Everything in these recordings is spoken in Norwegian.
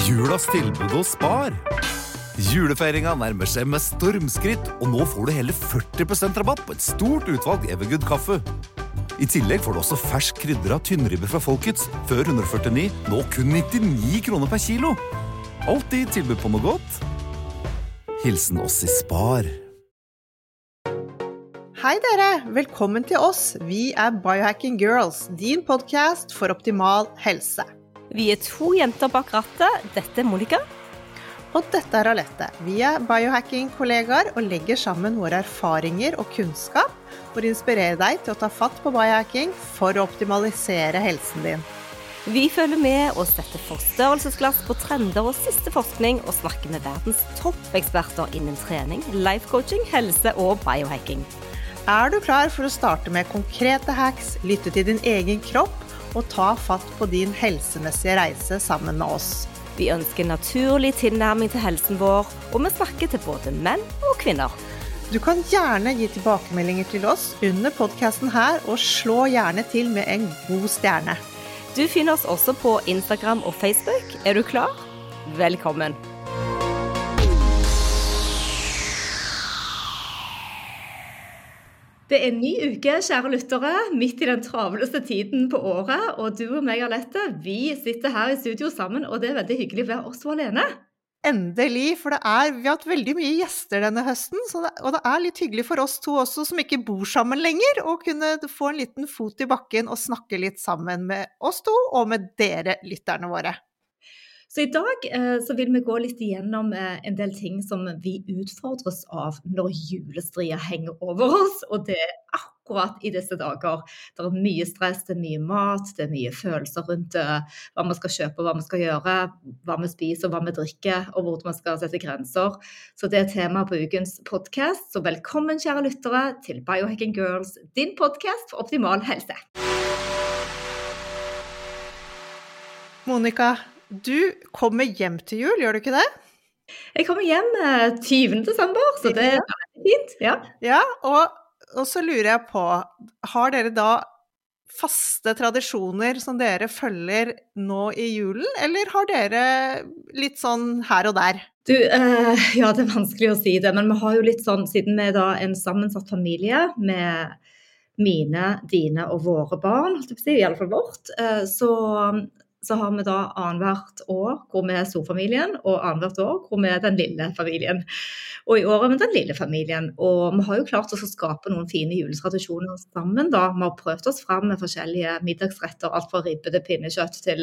Julas tilbud hos Spar. Julefeiringa nærmer seg med stormskritt, og nå får du hele 40% rabatt på et stort utvalg Evergood kaffe. I tillegg får du også fersk krydret tynnribbe fra Folkets, før 149, nå kun 99 kroner per kilo. Alltid tilbud på noe godt. Hilsen oss i Spar. Hei dere, velkommen til oss. Vi Biohacking Girls, din podcast for optimal helse. Vi 2 jenter bak rattet. Dette Monica. Og dette Alette. Vi biohacking-kollegaer og legger sammen våre erfaringer og kunnskap for å inspirere deg til å ta fatt på biohacking for å optimalisere helsen din. Vi følger med og setter forstørrelsesglass på trender og siste forskning og snakker med verdens toppeksperter innen trening, life coaching, helse og biohacking. Du klar for å starte med konkrete hacks, lytte til din egen kropp og ta fatt på din helsemessige reise sammen med oss? Vi ønsker naturlig tilnærming til helsen vår, og vi snakker til både menn og kvinner. Du kan gjerne gi tilbakemeldinger til oss under podcasten her, og slå gjerne til med en god stjerne. Du finner oss også på Instagram og Facebook. Du klar? Velkommen! Det ny uke, kjære lyttere, midt i den travleste tiden på året, og du og meg, Alette, vi sitter her i studio sammen, og det veldig hyggelig å være oss to alene. Endelig, for vi har hatt veldig mye gjester denne høsten, og det litt hyggelig for oss to også som ikke bor sammen lenger, å kunne få en liten fot i bakken og snakke litt sammen med oss to og med dere lytterne våre. Så i dag så vil vi gå litt igjennom en del ting som vi utfordres av når julestria henger over oss, og det akkurat i disse dager. Det mye stress, det mye mat, det mye følelser rundt hva man skal kjøpe, hva man skal gjøre, hva vi spiser, hva vi drikker, og hvordan man skal sette grenser. Så det tema på ukens podcast. Så velkommen, kjære lyttere, til Biohacking Girls, din podcast for optimal helse. Monica, du kommer hjem til jul, gjør du ikke det? Jeg kommer hjem 20. desember, så det fint, ja. Ja, og så lurer jeg på, har dere da faste tradisjoner som dere følger nå i julen, eller har dere litt sånn her og der? Du, ja, det vanskelig å si det, men vi har jo litt sånn, siden vi da en sammensatt familie med mine, dine og våre barn, i alle fall vårt, så har vi da annethvert år hvor vi storfamilien, og annethvert år hvor vi den lille familien. Og i år vi den lille familien, og vi har jo klart oss å skape noen fine juletradisjoner sammen da. Vi har prøvd oss frem med forskjellige middagsretter, alt fra ribbe til pinnekjøtt til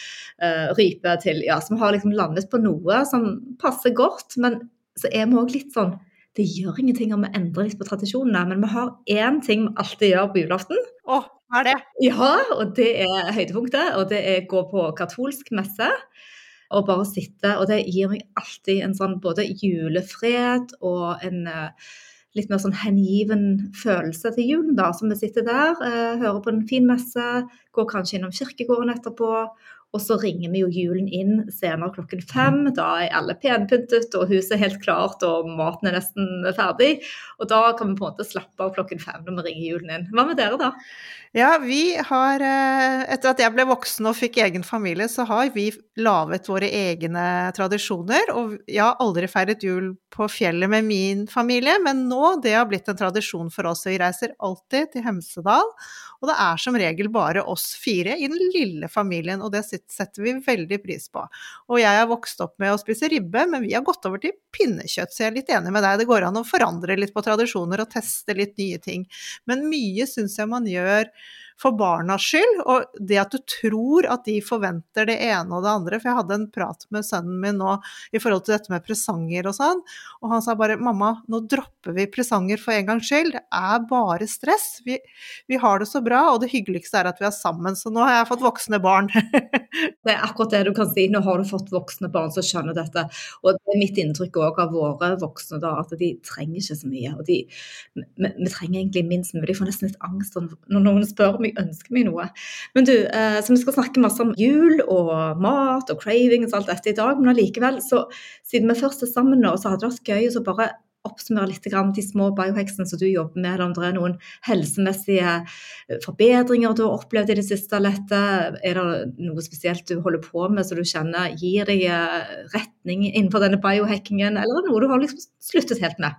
rype til, ja, så vi har liksom landet på noe som passer godt, men så vi også litt sånn, det gjør ingenting om vi endrer litt på tradisjonene, men vi har en ting vi alltid gjør på julaften. Hva det? Ja, og det høydepunktet, og det gå på katolsk messe, og bare sitte, og det gir meg alltid en sånn både julefred og en litt mer sånn hengiven følelse til julen da, som vi sitter der, hører på en fin messe, går kanskje innom kirkegården etterpå, og så ringer vi jo julen inn senere 5:00, da alle penpyntet, og huset helt klart, og maten nesten ferdig, og da kan vi på en måte slappe av 5:00 når vi ringer julen inn. Hva med dere da? Ja, vi har, etter at jeg ble voksen og fikk egen familie, så har vi lavet våre egne tradisjoner, og jeg har aldri feiret jul på fjellet med min familie, men nå det har blitt en tradisjon for oss, og vi reiser alltid til Hemsedal, og det som regel bare oss 4 i den lille familien, og det setter vi veldig pris på. Og jeg har vokst opp med å spise ribbe, men vi har gått over til pinnekjøtt, så jeg litt enig med deg, det går an å forandre litt på tradisjoner og teste litt nye ting. Men mye synes jeg man gjør for barnas skyld, og det at du tror at de forventer det ene og det andre, for jeg hadde en prat med sønnen min nå i forhold til dette med presanger og sånn, og han sa bare, mamma, nå dropper vi presanger for en gangs skyld, det bare stress, vi har det så bra, og det hyggeligste at vi sammen, så nå har jeg fått voksne barn. Det akkurat det du kan si, nå har du fått voksne barn som skjønner dette, og det mitt inntrykk også av våre voksne da, at de trenger ikke så mye, og vi trenger egentlig minst, men de får nesten litt angst når noen spør om jeg ønsker meg noe. Men du, så vi skal snakke masse om jul og mat og cravings og alt dette i dag, men allikevel, så siden vi først sammen nå, så hadde det vært gøy å så bare oppsummere litt grann de små biohacksene som du jobber med, eller om det noen helsemessige forbedringer du har opplevd i det siste, Lette? Det noe spesielt du holder på med, så du kjenner gir deg retning innenfor denne biohackingen, eller noe du har liksom sluttet helt med?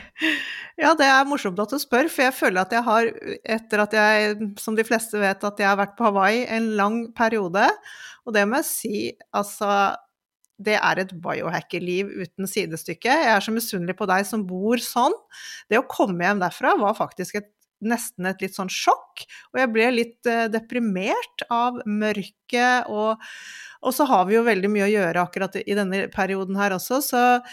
Ja, det morsomt at du spør, for jeg føler at jeg har, etter at jeg, som de fleste vet, at jeg har vært på Hawaii en lang periode, og det må jeg si, altså, det et biohacker-liv uten sidestykke. Jeg så misunnelig på deg som bor sånn. Det å komme hjem derfra var faktisk nesten et litt sånn sjokk, og jeg ble litt deprimert av mørket, og så har vi jo veldig mye å gjøre akkurat i denne perioden her også,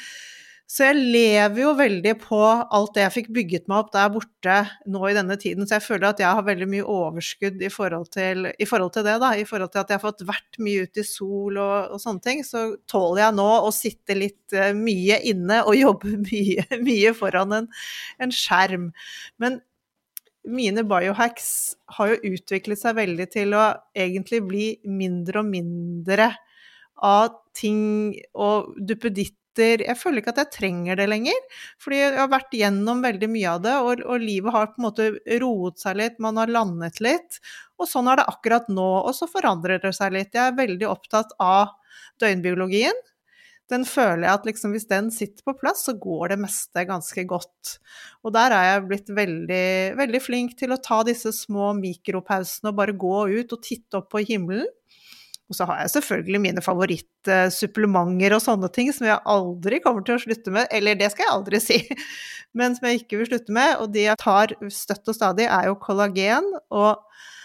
så jeg lever jo veldig på alt det jeg fikk bygget meg opp der borte nå i denne tiden, så jeg føler at jeg har veldig mye overskudd i forhold til det da, i forhold til at jeg har fått vært mye ute i sol og sånne ting, så tåler jeg nå å sitte litt mye inne og jobbe mye foran en skjerm. Men mine biohacks har jo utviklet seg veldig til å egentlig bli mindre og mindre av ting og duppeditter. Jeg føler ikke at jeg trenger det lenger, fordi jeg har vært gjennom veldig mye av det, og livet har på en måte roet seg litt, man har landet litt, og sånn det akkurat nå, og så forandrer det seg litt. Jeg veldig opptatt av døgnbiologien. Den føler jeg at liksom, hvis den sitter på plass, så går det meste ganske godt. Og der jeg blitt veldig, veldig flink til å ta disse små mikropausene og bare gå ut og titte opp på himmelen. Og så har jeg selvfølgelig mine favorittsupplementer og sånne ting som jeg aldri kommer til å slutte med, eller det skal jeg aldri si, men som jeg ikke vil slutte med, og de jeg tar støtt og stadig jo kollagen og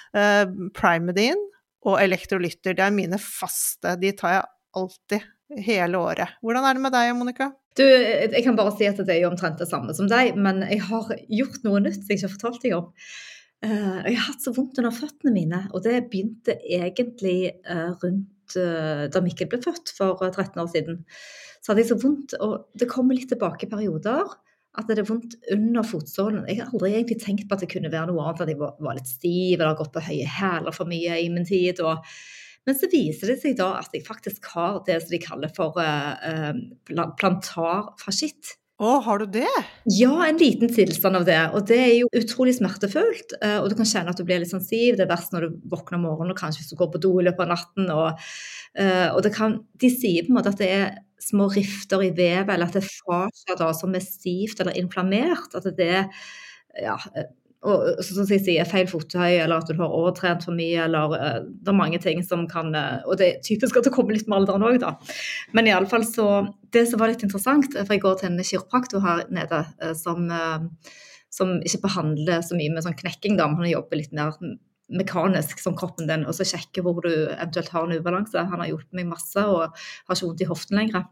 Primeadine og elektrolytter. Det mine faste, de tar jeg alltid hele året. Hvordan det med deg, Monica? Du, jeg kan bare si at det jo omtrent det samme som deg, men jeg har gjort noe nytt som jeg ikke har fortalt deg om. Jeg har hatt så vondt under føttene mine, og det begynte egentlig rundt da Mikkel ble født for 13 år siden. Så hadde jeg så vondt, og det kommer litt tilbake i perioder, at det vondt under fotsålen. Jeg har aldri egentlig tenkt på at det kunne være noe annet, at jeg var litt stiv, eller gått på høye hæler for mye i min tid, men så viser det seg da at jeg faktisk har det som de kaller for plantar fascitt. Har du det? Ja, en liten tilstand av det, og det jo utrolig smertefullt, og du kan kjenne at du blir litt sånn stiv, det verst når du våkner om morgenen, og kanskje hvis du går på do i løpet av natten, og de sier på en måte at det små rifter i vevet, eller at det fascia da som stivt eller inflammert, at det ja, og som jeg sier, feil fottøy, eller at du har overtrent for mye, eller det mange ting som kan, og det typisk at det kommer litt med alderen også da. Men i alle fall så, det som var litt interessant, for jeg går til en kiropraktor her nede, som ikke behandler så mye med sånn knekking da, men han jobber litt mer mekanisk som kroppen din, og så sjekker hvor du eventuelt har en ubalanse. Han har hjulpet meg masse, og har ikke vondt i hoften lenger.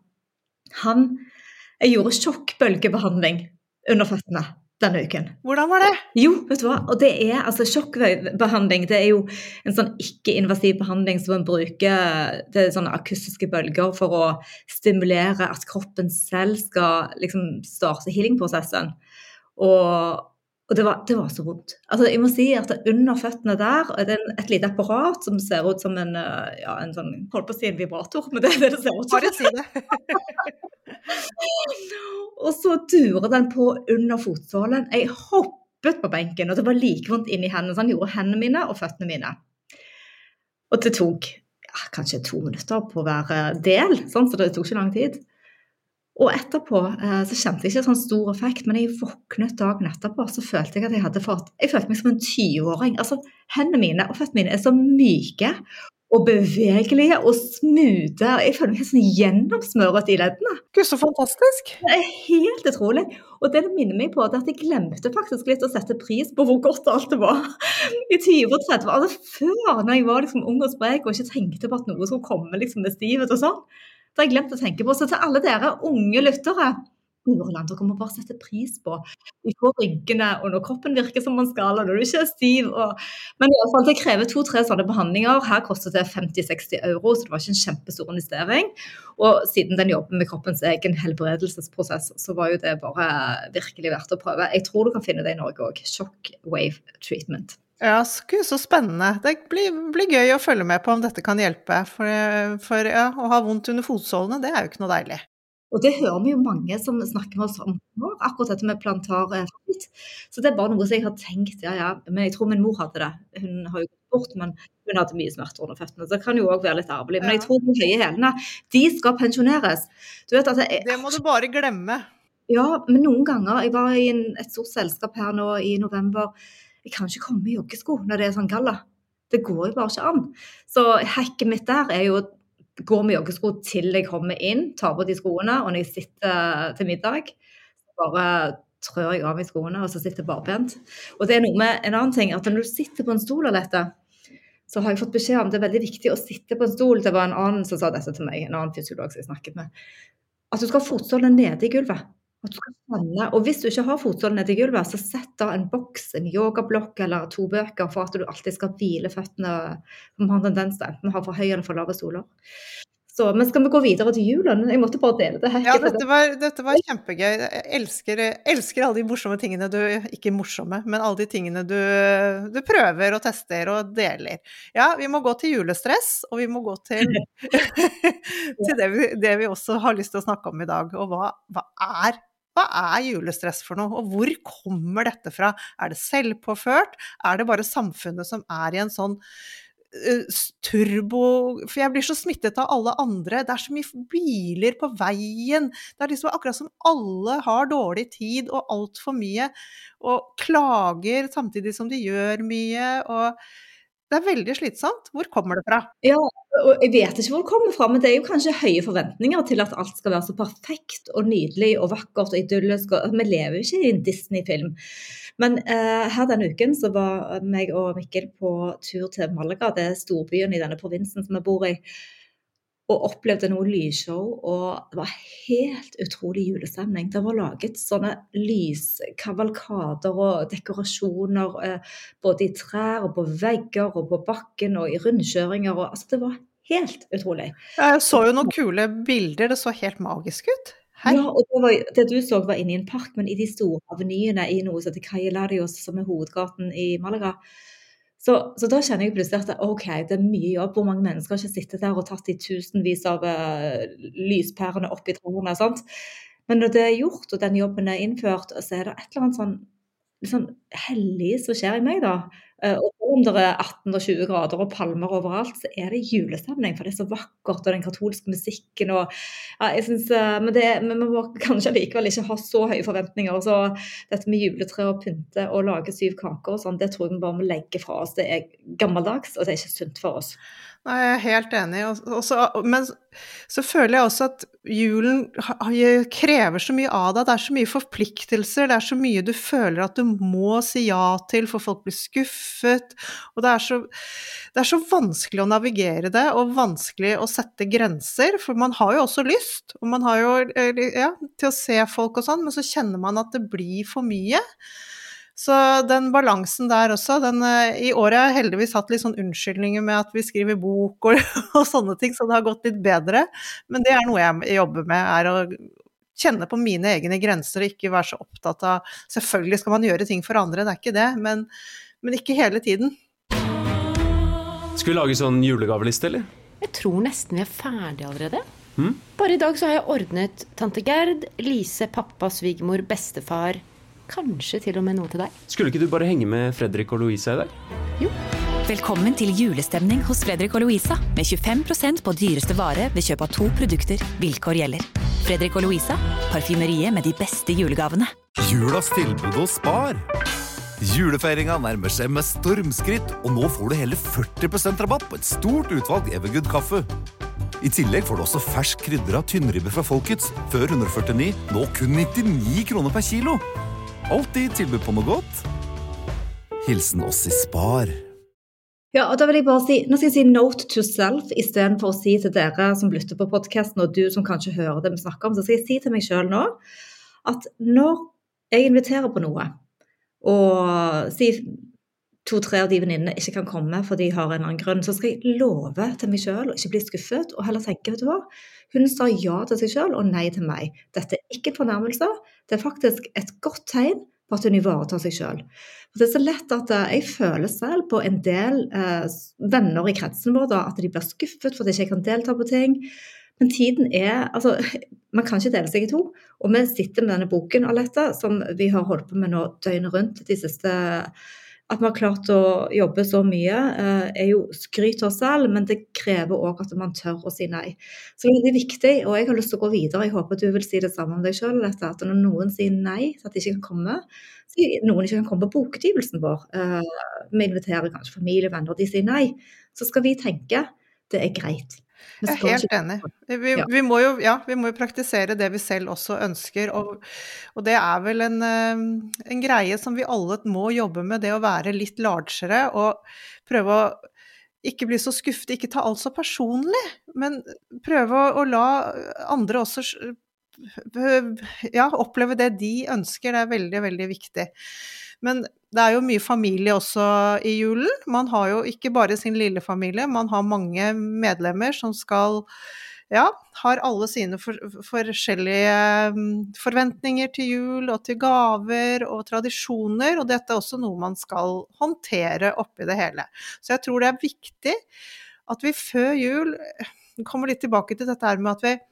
Jeg gjorde sjokkbølgebehandling under føttene denne uken. Hvordan var det? Jo, vet du hva? Og det altså sjokkbehandling, det jo en sånn ikke-invasiv behandling som man bruker, det sånne akustiske bølger for å stimulere at kroppen selv skal liksom starte healingprosessen. Og det var så vondt. Altså, jeg må si at under føttene der det et lite apparat som ser ut som en sånn, hold på å si en vibrator, men det det ser ut som. Bare si det. Og så durer den på under fotsålen. Jeg hoppet på benken, og det var like vondt inn i hendene, så han gjorde hendene mine og føttene mine. Og det tok kanskje 2 minutter på hver del, sånn, så det tok ikke lang tid. Og etterpå så kjente jeg ikke sånn stor effekt, men jeg våknet dagen etterpå, så følte jeg at jeg følte meg som en 20-åring. Altså, hendene mine og føttene mine så myke og bevegelige og smoothe. Jeg føler meg sånn gjennomsmøret i leddene. Gud, så fantastisk. Det helt utrolig. Og det minner meg på at jeg glemte faktisk litt å sette pris på hvor godt alt det var i 20 og 30. Altså, før, når jeg var liksom ung og sprek og ikke tenkte på at noe skulle komme liksom med stivet og sånn, det har jeg glemt å tenke på. Så til alle dere unge lyttere, dere må bare sette pris på de få rynkene, og når kroppen virker som man skal, og når du ikke stiv. Men i alle fall, det krever 2-3 sånne behandlinger. Her kostet det 50-60 euro, så det var ikke en kjempestor investering. Og siden den jobber med kroppens egen helbredelsesprosess, så var jo det bare virkelig verdt å prøve. Jeg tror du kan finne det i Norge også. Shockwave treatment. Ja, så spennende. Det blir gøy å følge med på om dette kan hjelpe, for å ha vondt under fotsålene, det jo ikke noe deilig. Og det hører vi jo mange som snakker med oss om nå, akkurat dette med plantar favoritt. Så det bare noe som jeg har tenkt, ja, men jeg tror min mor hadde det. Hun har jo gått bort, men hun hadde mye smerter under føttene, så det kan jo også være litt arvelig. Men jeg tror de høye hælene, de skal pensjoneres. Du vet at det må du bare glemme. Ja, men noen ganger, jeg var i et stort selskap her nå i november, jeg kan ikke komme i joggesko når det sånn galla. Det går jo bare ikke an. Så hacket mitt der jo går med joggesko til jeg kommer inn, tar på de skoene, og når jeg sitter til middag, bare trør jeg av i skoene, og så sitter jeg bare pent. Og det noe med en annen ting, at når du sitter på en stol eller dette, så har jeg fått beskjed om det veldig viktig å sitte på en stol. Det var en annen som sa dette til meg, en annen fysiolog som jeg snakket med. At du skal ha fotstålen nede i gulvet. At du skal kjenne, og hvis du ikke har fotstålen nede i gulvet, så sett da en boks, en yogablokk eller 2 bøker for at du alltid skal hvile føttene. Man har tendens til enten å ha for høye eller for lave stoler. Så, men skal vi gå videre til julen? Jeg måtte bare dele det her. Ja, dette var kjempegøy. Jeg elsker alle de morsomme tingene ikke morsomme, men alle de tingene du prøver og tester og deler. Ja, vi må gå til julestress, og vi må gå til, til det vi også har lyst til å snakke om i dag. Og hva er julestress for noe, og hvor kommer dette fra? Det selvpåført? Det bare samfunnet som i en sånn turbo, for jeg blir så smittet av alle andre, det så mye biler på veien, det liksom akkurat som alle har dårlig tid og alt for mye, og klager samtidig som de gjør mye, og det veldig slitsomt. Hvor kommer det fra? Ja, og jeg vet ikke hvor det kommer fra, men det jo kanskje høye forventninger til at alt skal være så perfekt og nydelig og vakkert og idyllisk, og vi lever jo ikke i en Disney-film. Men her denne uken så var meg og Mikkel på tur til Malaga, det storbyen i denne provinsen som jeg bor i, og opplevde noe lysshow, og det var helt utrolig julestemning. Det var laget sånne lyskavalkader og dekorasjoner, både i trær og på vegger og på bakken og i rundkjøringer, og altså det var helt utrolig. Jeg så jo noen kule bilder, det så helt magisk ut. Hei. Ja, og det du så var inne i en park, men i de store avenyene i noe som heter Calle Larios, som hovedgaten i Malaga. Så da kjenner jeg plutselig at ok, det mye jobb, hvor mange mennesker har ikke sittet der og tatt de tusenvis av lyspærene opp i trærne, sant? Men når det gjort, og den jobben innført, så det et eller annet sånn hellig som skjer i meg da. Og om det 18 og 20 grader og palmer overalt, så det julestemning, for det så vakkert, og den katolske musikken, og ja, jeg synes, men man må kanskje likevel ikke ha så høye forventninger, så dette med juletre og pynte og lage 7 kaker og sånn, det tror jeg vi bare må legge fra oss. Det gammeldags, og det ikke sunt for oss. Nei, jeg helt enig, men så føler jeg også at julen krever så mye av deg, det så mye forpliktelser, det så mye du føler at du må si ja til, for folk blir skuffet, og det så vanskelig å navigere det, og vanskelig å sette grenser, for man har jo også lyst, og man har jo, ja, til å se folk og sånn, men så kjenner man at det blir for mye. Så den balansen der også, i året har jeg heldigvis hatt litt sånn unnskyldninger med at vi skriver bok og sånne ting, så det har gått litt bedre. Men det noe jeg jobber med, å kjenne på mine egne grenser og ikke være så opptatt av, selvfølgelig skal man gjøre ting for andre, det ikke det, men ikke hele tiden. Skal vi lage sånn julegaveliste, eller? Jeg tror nesten vi ferdige allerede. Bare i dag så har jeg ordnet tante Gerd, Lise, pappa, svigermor, bestefar, kanskje til og med noe til deg. Skulle ikke du bare henge med Fredrik og Louisa i dag? Jo. Velkommen til julestemning hos Fredrik og Louisa, med 25% på dyreste vare ved kjøp av 2 produkter. Vilkår gjelder. Fredrik og Louisa, parfymeriet med de beste julegavene. Julas tilbud hos Spar. Julefeiringen nærmer seg med stormskritt, og nå får du hele 40% rabatt på et stort utvalg Evergood kaffe. I tillegg får du også fersk krydder av tynnribbe fra Folkets, før 149, nå kun 99 kroner per kilo. Alltid tilbud på noe godt. Hilsen oss i Spar. Ja, og da vil jeg bare si, nå skal jeg si note to self, i stedet for å si til dere som lytter på podcasten, og du som kanskje hører det vi snakker om, så skal jeg si til meg selv nå, at når jeg inviterer på noe, og si 2-3 av de venninnene ikke kan komme, for de har en annen grunn, så skal jeg love til meg selv, og ikke bli skuffet, og heller tenke, vet du hva? Hun sa ja til seg selv, og nei til meg. Dette ikke en fornærmelse, det faktisk et godt tegn på at hun ivaretar seg selv. For det så lett at jeg føler selv på en del venner i kretsen vår, da, at de blir skuffet for at de ikke kan delta på ting, Men tiden altså, man kan ikke dele seg i to. Og vi sitter med denne boken, Aletta, som vi har holdt på med nå døgnet rundt de siste. At vi har klart å jobbe så mye, jo skryt oss selv, men det krever også at man tør å si nei. Så det viktig, og jeg har lyst til å gå videre. Jeg håper at du vil si det samme om deg selv, Aletta, at når noen sier nei, så at de ikke kan komme, så noen ikke kan komme på bokutgivelsen vår. Vi inviterer kanskje familie, venner, og de sier nei. Så skal vi tenke, det greit. Jeg helt enig. Vi må jo praktisere det vi selv også ønsker, og det vel en greie som vi alle må jobbe med, det å være litt largere, og prøve å ikke bli så skuffet, ikke ta alt så personlig, men prøve å la andre også oppleve det de ønsker, det veldig, veldig viktig. Men det jo mye familie også i julen. Man har jo ikke bare sin lille familie, man har mange medlemmer som har alle sine forskjellige forventninger til jul og til gaver og tradisjoner, og dette også noe man skal håndtere oppi det hele. Så jeg tror det viktig at vi før jul kommer litt tilbake til dette her med at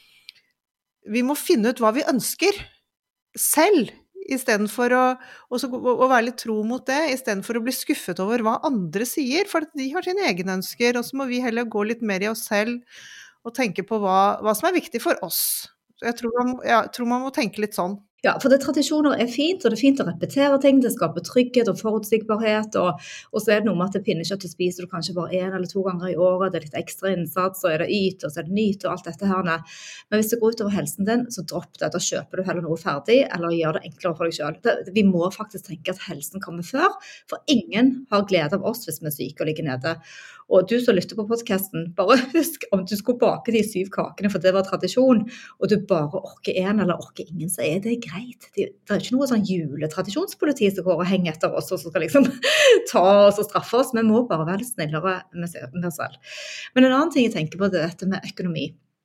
vi må finne ut hva vi ønsker selv, I stedet for å være litt tro mot det, I stedet for å bli skuffet over hva andre sier, for de har sine egne ønsker, og så må vi heller gå litt mer I oss selv og tenke på hva som viktig for oss. Jeg tror man må tenke litt sånn. Ja, for tradisjoner fint, og det fint å repetere ting, det skaper trygghet og forutsigbarhet, og så det noe med at pinnekjøtt spiser du kanskje bare 1 eller 2 ganger I året, det litt ekstra innsats, så det yt, og så det nyt, og alt dette her. Men hvis det går ut over helsen din, så dropp det, da kjøper du heller noe ferdig, eller gjør det enklere for deg selv. Vi må faktisk tenke at helsen kommer før, for ingen har glede av oss hvis vi syke og ligger nede. Og du som lytter på podcasten, bare husk om du skulle bake de 7 kakene, for det var tradisjon, og du bare orker 1 eller orker ingen, så det greit. Det ikke noe sånn juletradisjonspoliti som går og henger etter oss, og som skal liksom ta oss og straffe oss. Vi må bare være litt snillere med oss selv. Men en annen ting jeg tenker på, det dette med økonomi.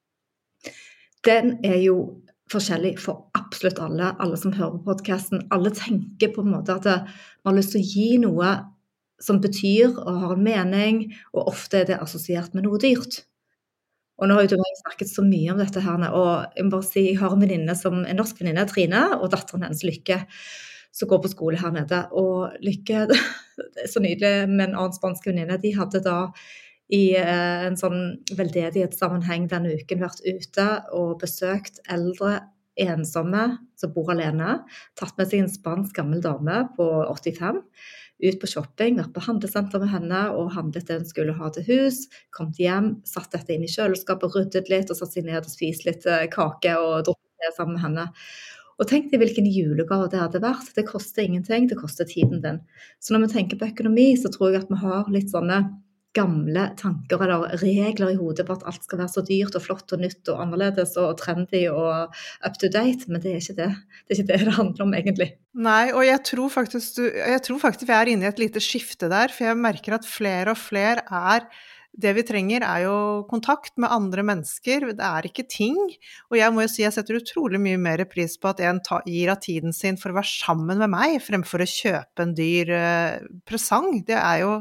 Den jo forskjellig for absolutt alle som hører på podcasten. Alle tenker på en måte at man har lyst til å gi noe som betyr og har en mening, og ofte det assosiert med noe dyrt. Og nå har jo du snakket så mye om dette her, og jeg må bare si, jeg har en venninne en norsk venninne, Trine, og datteren hennes Lykke, som går på skole her nede. Og Lykke, det så nydelig med en annen spansk venninne, de hadde da I en sånn veldedighetssammenheng denne uken vært ute og besøkt eldre ensomme som bor alene, tatt med seg en spansk gammel dame på 85, ut på shopping, vært på handelsenter med henne og handlet det hun skulle ha til hus, kommet hjem, satt dette inn I kjøleskapet, ryddet litt og satt seg ned og spist litt kake og drukket det sammen med henne. Og tenk deg hvilken julegave det hadde vært. Det koster ingenting, det koster tiden din. Så når vi tenker på økonomi, så tror jeg at vi har litt sånne gamle tanker eller regler I hodet på at alt skal være så dyrt og flott og nytt og annerledes og trendy og up to date, men det ikke det. Det ikke det handler om egentlig. Nei, og jeg tror faktisk vi inne I et lite skifte der, for jeg merker at flere og flere det vi trenger jo kontakt med andre mennesker, det ikke ting, og jeg må jo si jeg setter utrolig mye mer pris på at en gir av tiden sin for å være sammen med meg, fremfor å kjøpe en dyr presang. Det jo,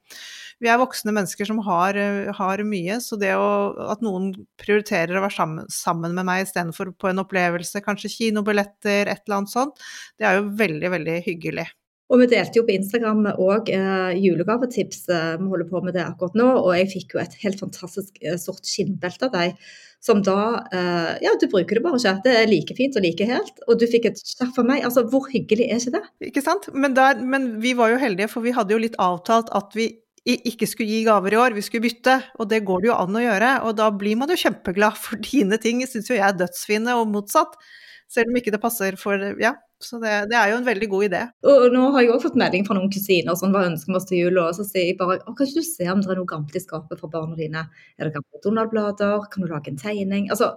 vi voksne mennesker som har mye, så det at noen prioriterer å være sammen med meg I stedet for på en opplevelse, kanskje kinobilletter, et eller annet sånt, det jo veldig, veldig hyggelig. Og vi delte jo på Instagram også julegavetips, vi holder på med det akkurat nå, og jeg fikk jo et helt fantastisk sort skinnbelte av deg, som da, du bruker det bare ikke, det like fint og like helt, og du fikk et skjerf av meg, altså hvor hyggelig ikke det? Ikke sant? Men vi var jo heldige, for vi hadde jo litt avtalt at vi ikke skulle gi gaver I år, vi skulle bytte, og det går det jo an å gjøre, og da blir man jo kjempeglad for dine ting, synes jo jeg dødsfine og motsatt, selv om ikke det passer for, så det jo en veldig god idé. Og nå har jeg også fått melding fra noen kusiner, sånn, hva ønsker vi oss til jul, og så sier jeg bare, kan ikke du se om det noe gammelt I skapet for barna dine? Det gamle Donald-blader? Kan du lage en tegning? Altså,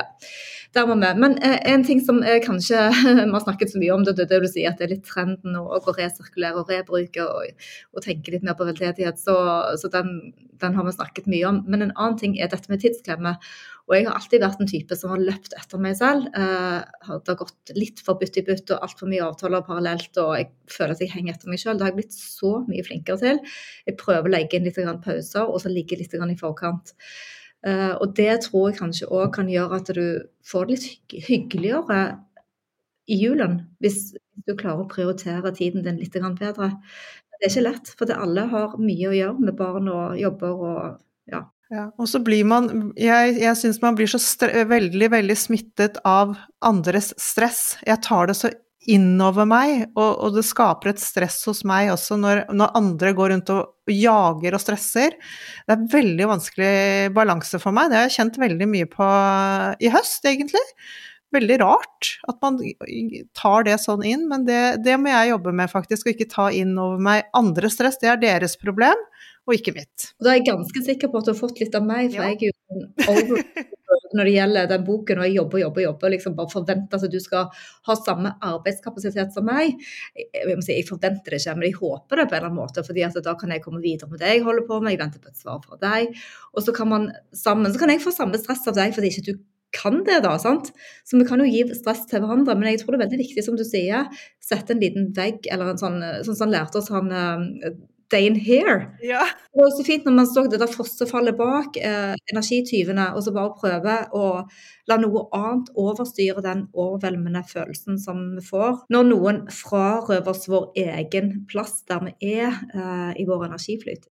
der må vi. Men en ting som kanskje, vi har snakket så mye om det du sier, at det litt trenden å gå resirkulere og rebruke, og tenke litt mer på veldedighet, så den har vi snakket mye om. Men en annen ting dette med tidsklemme, og jeg har alltid vært en type som har løpt etter meg selv, det har gått litt for bytt I bytt, og alt for mye avtaler parallelt, og jeg føler at jeg henger etter meg selv. Det har jeg blitt så mye flinkere til. Jeg prøver å legge inn litt pauser, og så ligge litt I forkant. Og det tror jeg kanskje også kan gjøre at du får det litt hyggeligere i julen, hvis du klarer å prioritere tiden din litt bedre. Det ikke lett, for alle har mye å gjøre med barn og jobber og ja. Ja, og så blir jeg synes man blir så veldig, veldig smittet av andres stress. Jeg tar det så innover meg, og det skaper et stress hos meg også når andre går rundt og jager og stresser. Det er veldig vanskelig balanse for meg. Det har jeg kjent veldig mye på i høst, egentlig. Veldig rart at man tar det sånn inn, men det må jeg jobbe med faktisk, og ikke ta inn over meg andre stress. Det er deres problem, og ikke mitt. Og da er jeg ganske sikker på at du har fått litt av meg, for jeg er jo over når det gjelder den boken, og jeg jobber, liksom bare forventer at du skal ha samme arbeidskapasitet som meg. Jeg forventer det ikke, men jeg håper det på en eller annen måte, fordi at da kan jeg komme videre med det jeg holder på med, jeg venter på et svar fra deg, og så kan man sammen, så kan jeg få samme stress av deg, fordi ikke du kan det da, sant? Så vi kan jo gi stress til hverandre, men jeg tror det er veldig viktig, som du sier, sette en liten vegg, eller en sånn lærte oss han Dane Here. Ja. Det var så fint når man så det der fosterfallet bak energityvene, og så bare prøve å la noe annet overstyre den overveldende følelsen som vi får, når noen frarøver oss vår egen plass der vi i vår energiflyt.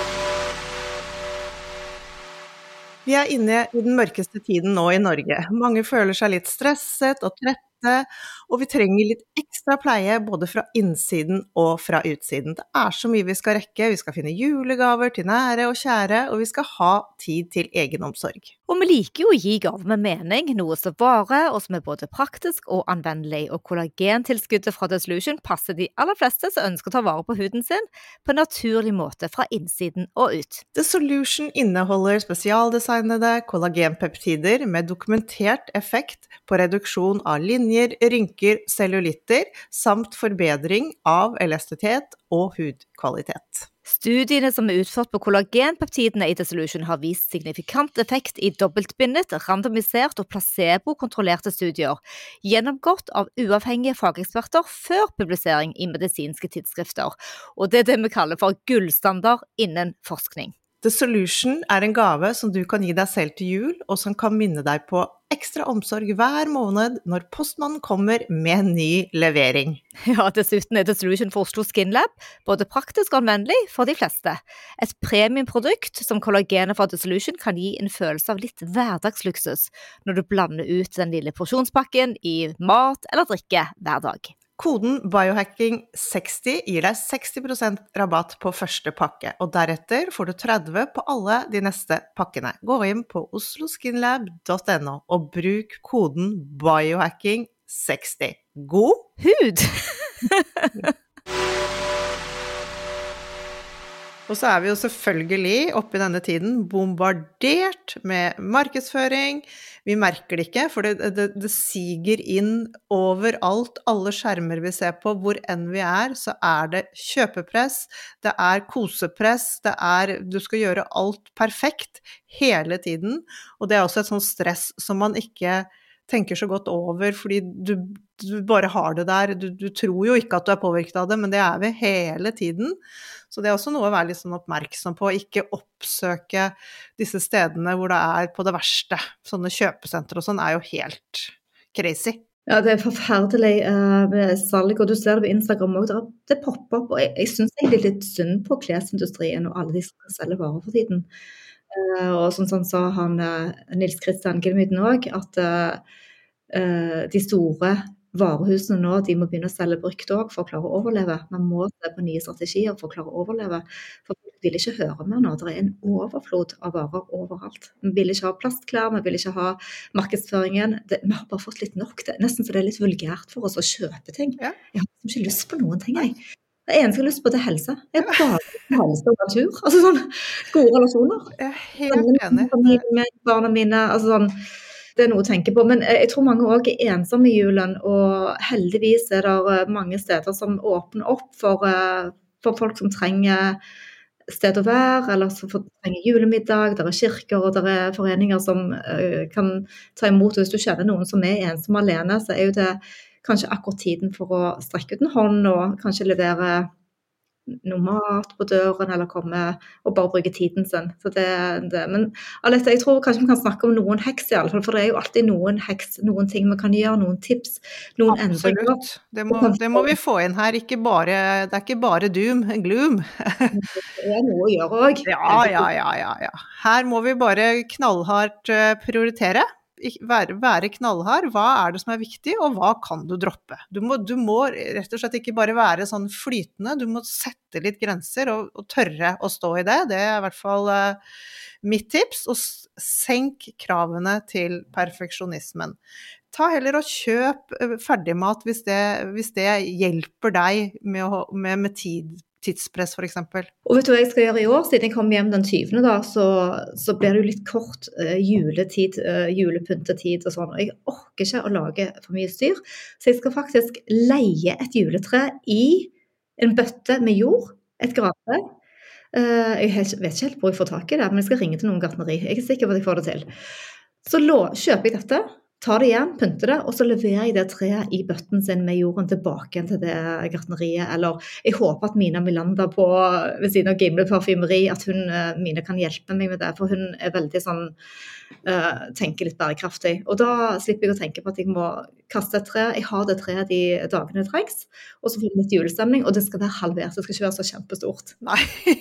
Vi er inne i den mørkeste tiden nå i Norge. Mange føler seg litt stresset og trette, og vi trenger litt ekstra pleie både fra innsiden og fra utsiden. Det er så mye vi skal rekke, vi skal finne julegaver til nære og kjære, og vi skal ha tid til egenomsorg. Og vi liker jo å gi gaver med mening, noe som varer, og som er både praktisk og anvendelig, og kollagentilskuddet fra The Solution passer de aller fleste som ønsker å ta vare på huden sin på en naturlig måte fra innsiden og ut. The Solution inneholder spesialdesignede kollagenpeptider med dokumentert effekt på reduksjon av linjer, rynker, cellulitter, samt forbedring av elastisitet og hudkvalitet. Studiene som er utført på kollagenpeptidene i The Solution har vist signifikant effekt i dobbeltbindet, randomisert og placebo-kontrollerte studier, gjennomgått av uavhengige fageksperter før publisering i medisinske tidsskrifter, og det er det vi kaller for gullstandard innen forskning. The Solution er en gave som du kan gi deg selv til jul, og som kan minne deg på ekstra omsorg hver måned når postmannen kommer med en ny levering. Ja, dessuten er The Solution for Oslo Skin Lab både praktisk og anvendelig for de fleste. Et premiumprodukt som kollagenet fra The Solution kan gi en følelse av litt hverdagsluksus når du blander ut den lille porsjonspakken i mat eller drikke hver dag. Koden biohacking60 gir deg 60% rabatt på første pakke, og deretter får du 30% på alle de neste pakkene. Gå inn på osloskinlab.no og bruk koden biohacking60. God hud! Og så er vi jo selvfølgelig oppe i denne tiden bombardert med markedsføring. Vi merker det ikke, for det siger inn overalt. Alle skjermer vi ser på, hvor enn vi er, så er det kjøpepress, det er kosepress, du skal gjøre alt perfekt hele tiden. Og det er også et sånt stress som man ikke tenker så godt over, fordi du bare har det der. Du tror jo ikke at du er påvirket av det, men det er vi hele tiden. Så det er også noe å være litt sånn oppmerksom på, ikke oppsøke disse stedene hvor det er på det verste. Sånne kjøpesentre og sånn er jo helt crazy. Ja, det er forferdelig med salg, og du ser det på Instagram også, det popper opp, og jeg synes egentlig litt synd på klesindustrien og alle de som selger varer for tiden. Og sånn sa han Nils Christian Gilmyden også, at de store varehusene nå, de må begynne å selge brukt også for å klare å overleve. Man må se på nye strategier for å klare å overleve, for vi vil ikke høre mer nå. Det er en overflod av varer overalt. Vi vil ikke ha plastklær, vi vil ikke ha markedsføringen. Vi har bare fått litt nok. Det er nesten så det er litt vulgært for oss å kjøpe ting. Ja. Jeg har ikke lyst på noen ting, jeg. Det eneste jeg har lyst på, det er helse. Jeg har bare helse og natur. Altså sånn gode relasjoner. Jeg er helt enig. Med barna mine, altså sånn, det er noe å tenke på. Men jeg tror mange også er ensomme i julen, og heldigvis er det mange steder som åpner opp for folk som trenger sted å være, eller som trenger julemiddag. Der er kirker, og der er foreninger som kan ta imot. Og hvis du kjenner noen som er ensom alene, så er jo det kanskje akkurat tiden for å strekke ut en hånd og kanskje levere noe mat på døren, eller komme og bare bruke tiden sin. Så men Alette, jeg tror kanskje vi kan snakke om noen heks i alle fall, for det jo alltid noen heks, noen ting vi kan gjøre, noen tips, noen endringer. Absolutt. Det må vi få inn her, det er ikke bare doom and gloom. Det noe å gjøre også. Ja. Her må vi bare knallhardt prioritere. Være knallhard, hva det som viktig, og hva kan du droppe? Du må rett og slett ikke bare være sånn flytende, du må sette litt grenser og tørre å stå i det. Det i hvert fall mitt tips, og senk kravene til perfeksjonismen. Ta heller og kjøp ferdigmat hvis det hjelper deg med tidspress for eksempel. Og vet du hva jeg skal gjøre i år? Siden jeg kom hjem den 20. da, så blir det jo litt kort juletid, julepyntetid og sånn. Og jeg orker ikke å lage for mye styr, så jeg skal faktisk leie et juletre i en bøtte med jord, et gravtre. Jeg vet ikke helt hvor jeg får tak i det, men jeg skal ringe til noen gartneri. Jeg sikker på at jeg får det til. Så kjøper jeg dette, tar det igjen, pynter det, og så leverer jeg det treet i bøtten sin med jorden tilbake til det gartneriet. Eller jeg håper at Mina Milanda ved siden av Gimle parfymeri, at Mina kan hjelpe meg med det, for hun veldig sånn, tenker litt bærekraftig. Og da slipper jeg å tenke på at jeg må kaste et tre. Jeg har det treet de dagene det trengs, og så får jeg litt julestemning, og det skal være halvert, det skal ikke være så kjempestort. Nei,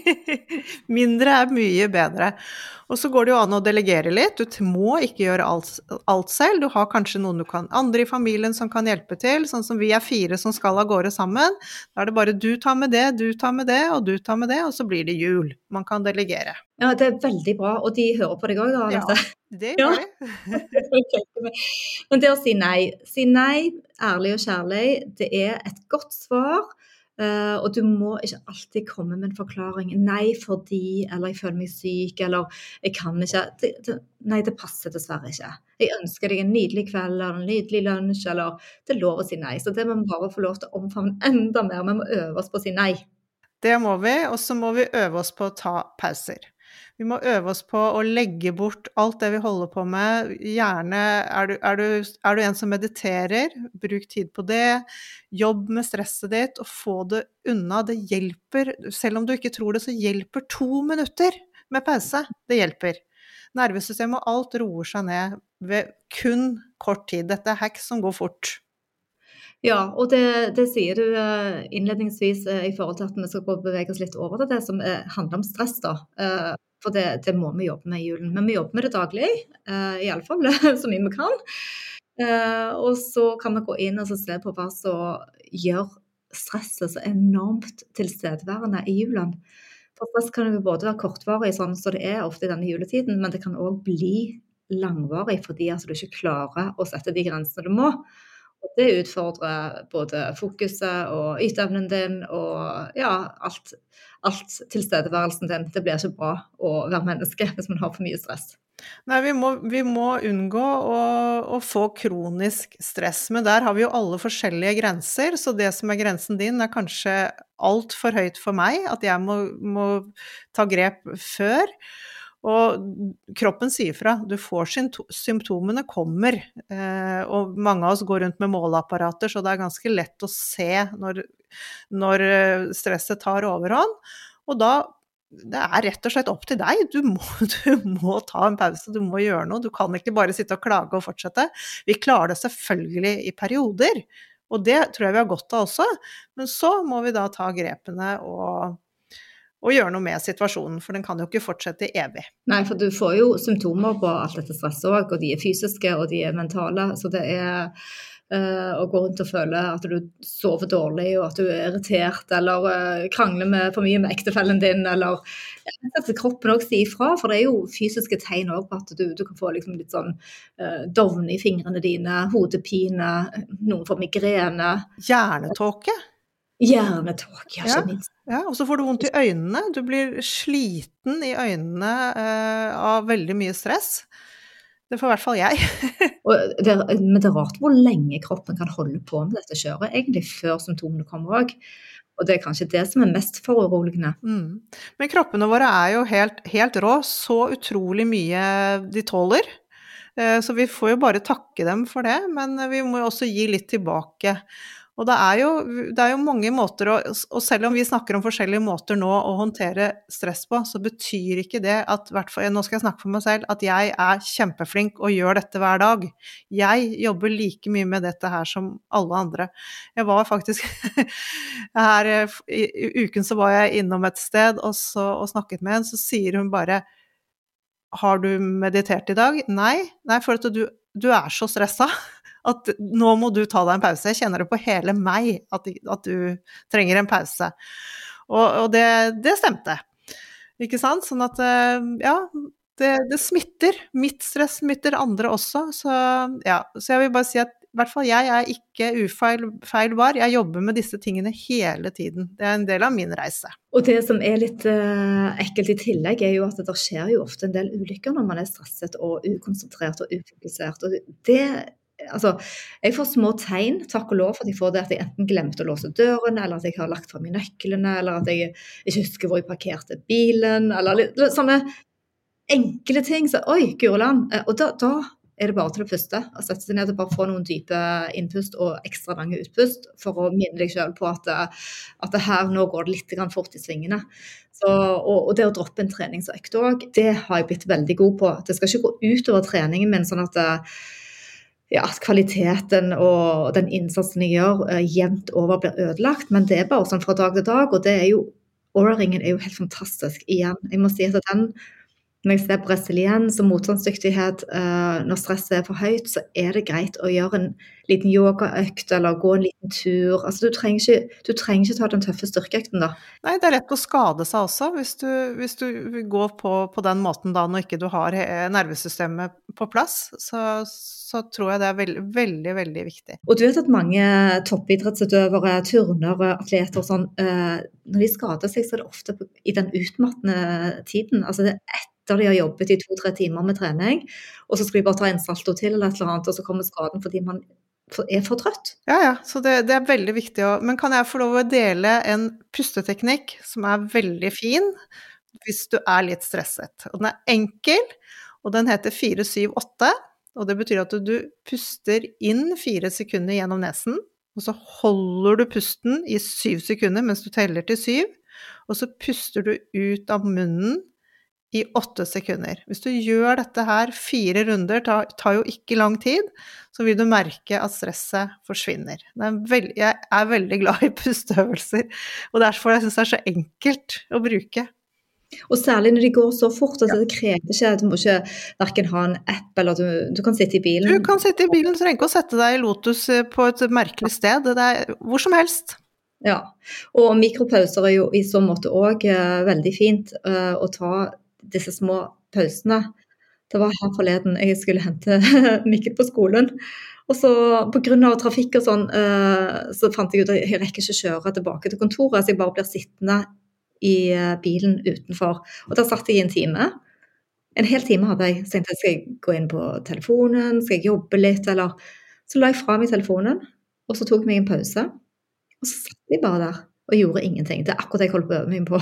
mindre mye bedre. Og så går det jo an å delegere litt, du må ikke gjøre alt selv, du har kanskje noen andre i familien som kan hjelpe til, sånn som vi 4 som skal av gårde sammen, da det bare du tar med det, du tar med det, og du tar med det, og så blir det jul. Man kan delegere. Ja, det veldig bra, og de hører på deg også da, Alette. Ja, det gjør de. Men det å si nei, ærlig og kjærlig, det et godt svar, og du må ikke alltid komme med en forklaring. Nei, fordi, eller jeg føler meg syk, eller jeg kan ikke. Nei, det passer dessverre ikke. Jeg ønsker deg en nydelig kveld, eller en nydelig lunsj, eller det er lov å si nei. Så det må vi bare få lov til å omfavne enda mer. Vi må øve oss på å si nei. Det må vi, og så må vi øve oss på å ta pauser. Vi må øve oss på å legge bort alt det vi holder på med. Gjerne, er du en som mediterer, bruk tid på det. Jobb med stresset ditt og få det unna. Det hjelper, selv om du ikke tror det, så hjelper 2 minutter med pause. Det hjelper. Nervesystemet og alt roer seg ned ved kun kort tid. Dette hacks som går fort. Ja, og det sier du innledningsvis i forhold til at vi skal bevege oss litt over til det som handler om stress da. For det må vi jobbe med i julen. Men vi jobber med det daglig, i alle fall så mye vi kan. Og så kan vi gå inn og se på hva som gjør stresset så enormt tilstedeværende i julen. For stress kan jo både være kortvarig, sånn som det ofte i denne juletiden, men det kan også bli langvarig fordi du ikke klarer å sette de grensene du må. Og det utfordrer både fokuset og yteevnen din og ja, alt tilstedeværelsen din. Det blir ikke bra å være menneske hvis man har for mye stress. Nei, vi må unngå å få kronisk stress, men der har vi jo alle forskjellige grenser, så det som grensen din kanskje alt for høyt for meg, at jeg må ta grep før. Og kroppen sier fra, du får symptomene kommer, og mange av oss går rundt med måleapparater, så det ganske lett å se når stresset tar overhånd, og da det rett og slett opp til deg, du må ta en pause, du må gjøre noe, du kan ikke bare sitte og klage og fortsette. Vi klarer det selvfølgelig i perioder, og det tror jeg vi har godt av også, men så må vi da ta grepene og gjøre noe med situasjonen, for den kan jo ikke fortsette evig. Nei, for du får jo symptomer på alt dette stresset også, og de fysiske og de mentale, så det å gå rundt og føle at du sover dårlig, og at du irritert, eller krangler for mye med ektefellen din, eller at kroppen også sier ifra, for det jo fysiske tegn også på at du kan få liksom litt sånn dovne i fingrene dine, hodepine, noen får migrene. Hjernetåke, ja, så minst. Ja, og så får du vondt i øynene, du blir sliten i øynene av veldig mye stress. Det får i hvert fall jeg. Men det rart hvor lenge kroppen kan holde på med dette kjøret, egentlig før symptomene kommer også. Og det kanskje det som mest foruroligende. Men kroppene våre jo helt rå, så utrolig mye de tåler. Så vi får jo bare takke dem for det, men vi må jo også gi litt tilbake. Og det er jo mange måter, og selv om vi snakker om forskjellige måter nå å håndtere stress på, så betyr ikke det at, nå skal jeg snakke for meg selv, at jeg er kjempeflink og gjør dette hver dag. Jeg jobber like mye med dette her som alle andre. Jeg var faktisk, i uken så var jeg innom et sted og snakket med en, så sier hun bare, har du meditert i dag? Nei, for at du er så stresset. At nå må du ta deg en pause. Jeg kjenner det på hele meg at du trenger en pause. Og det stemte. Ikke sant? Sånn at, ja, det smitter. Mitt stress smitter andre også. Så jeg vil bare si at i hvert fall jeg er ikke ufeilbar. Jeg jobber med disse tingene hele tiden. Det er en del av min reise. Og det som er litt ekkelt i tillegg er jo at det skjer jo ofte en del ulykker når man er stresset og ukonsentrert og ufokusert. Og altså, jeg får små tegn, takk og lov, for at jeg får det at jeg enten glemte å låse døren, eller at jeg har lagt frem i nøklene, eller at jeg ikke husker hvor jeg parkerte bilen, eller litt sånne enkle ting. Så, oi, Gureland. Og da er det bare til det første, å sette seg ned og bare få noen dype innpust og ekstra lange utpust, for å minne deg selv på at det her nå går det litt fort i svingene. Så, og det å droppe en treningsøkt også, det har jeg blitt veldig god på. Det skal ikke gå ut over treningen min, sånn at at kvaliteten og den innsatsen jeg gjør jevnt over blir ødelagt, men det er bare sånn fra dag til dag, og det er jo, Oura-ringen er jo helt fantastisk igjen. Jeg må si at når jeg ser på resiliens og motstandsdyktighet, når stresset er for høyt, så er det greit å gjøre en liten yogaøkt eller gå en liten tur. Altså, du trenger ikke ta den tøffe styrkeøkten da. Nei, det er lett å skade seg også hvis du går på den måten da, når ikke du har nervesystemet på plass, så tror jeg det er veldig, veldig, veldig viktig. Og du vet at mange toppidrettsutøvere, turnere, atleter og sånn, når de skader seg, så er det ofte i den utmattende tiden. Altså, det er etter de har jobbet i 2-3 timer med trening, og så skal de bare ta en salto til eller et eller annet, og så kommer skaden fordi man er for trøtt. Ja, så det er veldig viktig. Men kan jeg få lov å dele en pusteteknikk som er veldig fin hvis du er litt stresset? Og den er enkel, og den heter 4-7-8, og det betyr at du puster inn 4 sekunder gjennom nesen, og så holder du pusten i 7 sekunder mens du teller til 7, og så puster du ut av munnen i 8 sekunder. Hvis du gjør dette her 4 runder, tar jo ikke lang tid, så vil du merke at stresset forsvinner. Jeg er veldig glad i pusteøvelser, og derfor jeg synes det er så enkelt å bruke. Og særlig når de går så fort, altså det krever ikke, du må ikke hverken ha en app, eller du kan sitte i bilen. Du kan sitte i bilen, så trenger ikke å sette deg i Lotus på et merkelig sted, det er hvor som helst. Ja, og mikropauser er jo i så måte også veldig fint å ta disse små pausene. Det var her forleden jeg skulle hente Mikkel på skolen, og så på grunn av trafikk og sånn, så fant jeg ut at jeg rekker ikke kjøre tilbake til kontoret, så jeg bare blir sittende i bilen utenfor. Og da satt jeg i en time. En hel time hadde jeg. Så tenkte jeg, skal jeg gå inn på telefonen, skal jeg jobbe litt, eller så la jeg fra meg telefonen, og så tok jeg meg en pause, og så satt jeg bare der og gjorde ingenting. Det er akkurat det jeg holder på å øve meg på.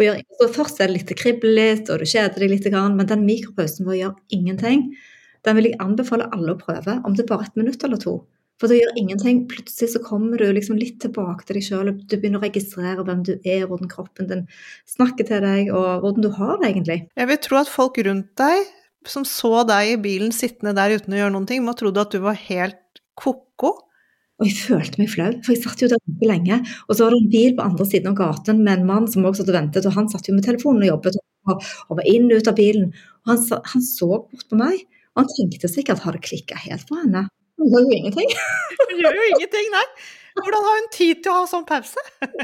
Så først er det litt kribbel litt, og du kjeder deg litt, men den mikropausen hvor jeg gjør ingenting, den vil jeg anbefale alle å prøve, om det er bare 1 minutt eller 2. For det gjør ingenting, plutselig så kommer du liksom litt tilbake til deg selv, og du begynner å registrere hvem du er, hvordan kroppen din snakker til deg, og hvordan du har det egentlig. Jeg vil tro at folk rundt deg, som så deg i bilen sittende der uten å gjøre noen ting, må trodde at du var helt koko. Og jeg følte meg flau, for jeg satt jo der ikke lenge, og så var det en bil på andre siden av gaten med en mann som også satt og ventet, og han satt jo med telefonen og jobbet, og var inn og ut av bilen, og han så bort på meg, og han tenkte sikkert, har det klikket helt for henne? Hun gjør jo ingenting. Hun gjør jo ingenting, nei. Hvordan har hun tid til å ha sånn pause?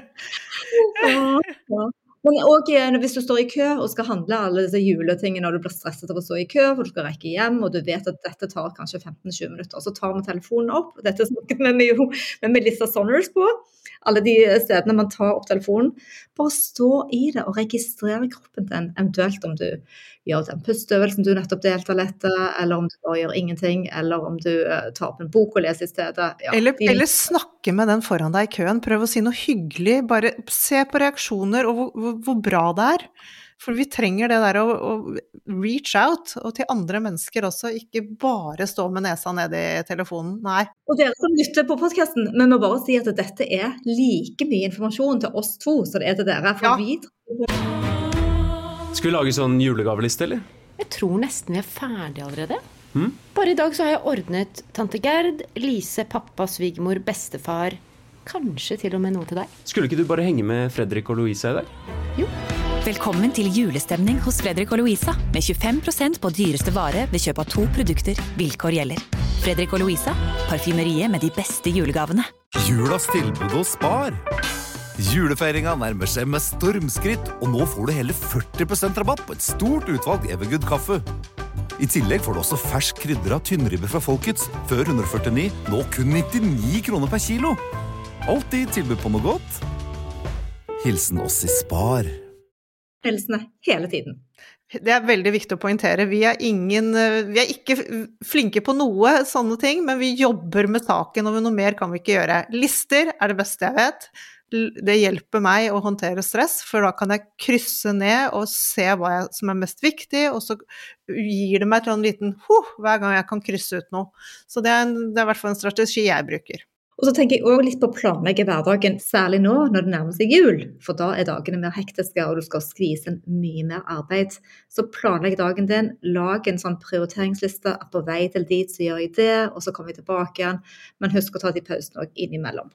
Ja. Men også hvis du står i kø og skal handle alle disse juletingene, og du blir stresset av å stå i kø, for du skal rekke hjem, og du vet at dette tar kanskje 15-20 minutter, så tar vi telefonen opp, og dette snakket vi jo med Melissa Saunders på, alle de stedene man tar opp telefonen, bare stå i det og registrere kroppen din, eventuelt om du gjør den pusteøvelsen du nettopp delte litt, eller om du bare gjør ingenting, eller om du tar opp en bok og leser i stedet. Ja, eller snakke med den foran deg i køen, prøv å si noe hyggelig, bare se på reaksjoner og hvor bra det er. For vi trenger det der å reach out, og til andre mennesker også, ikke bare stå med nesa nede I telefonen, nei. Og dere som lytter på podcasten, vi må bare si at dette like mye informasjon til oss to, så det til dere, for vi Skal vi lage sånn julegaveliste, eller? Jeg tror nesten vi ferdige allerede. Bare I dag så har jeg ordnet tante Gerd, Lise, pappa, svigermor, bestefar, kanskje til og med noe til deg. Skulle ikke du bare henge med Fredrik og Louisa I dag? Jo. Velkommen til julestemning hos Fredrik og Louisa, med 25% på dyreste vare ved kjøp av 2 produkter. Vilkår gjelder. Fredrik og Louisa, parfymeriet med de beste julegavene. Julas tilbud hos Spar. Julefeiringen nærmer seg med stormskritt, og nå får du hele 40% rabatt på et stort utvalg Evergood kaffe. I tillegg får du også fersk krydder av tynnribbe fra Folkets, før 149, nå kun 99 kroner per kilo. Alltid tilbud på noe godt. Hilsen oss I Spar. Hilsene hele tiden. Det veldig viktig å poengtere. Vi ikke flinke på noe sånne ting, men vi jobber med saken, og noe mer kan vi ikke gjøre. Lister det beste jeg vet. Det hjelper meg å håndtere stress, for da kan jeg krysse ned og se hva som mest viktig, og så gir det meg en liten hver gang jeg kan krysse ut noe. Så det I hvert fall en strategi jeg bruker. Og så tenker jeg også litt på å planlegge hverdagen, særlig nå når det nærmer seg jul, for da dagene mer hektiske, og du skal skvise inn mye mer arbeid. Så planlegg dagen din, lag en sånn prioriteringsliste, at på vei til dit så gjør jeg det, og så kommer vi tilbake igjen, men husk å ta de pausene også innimellom.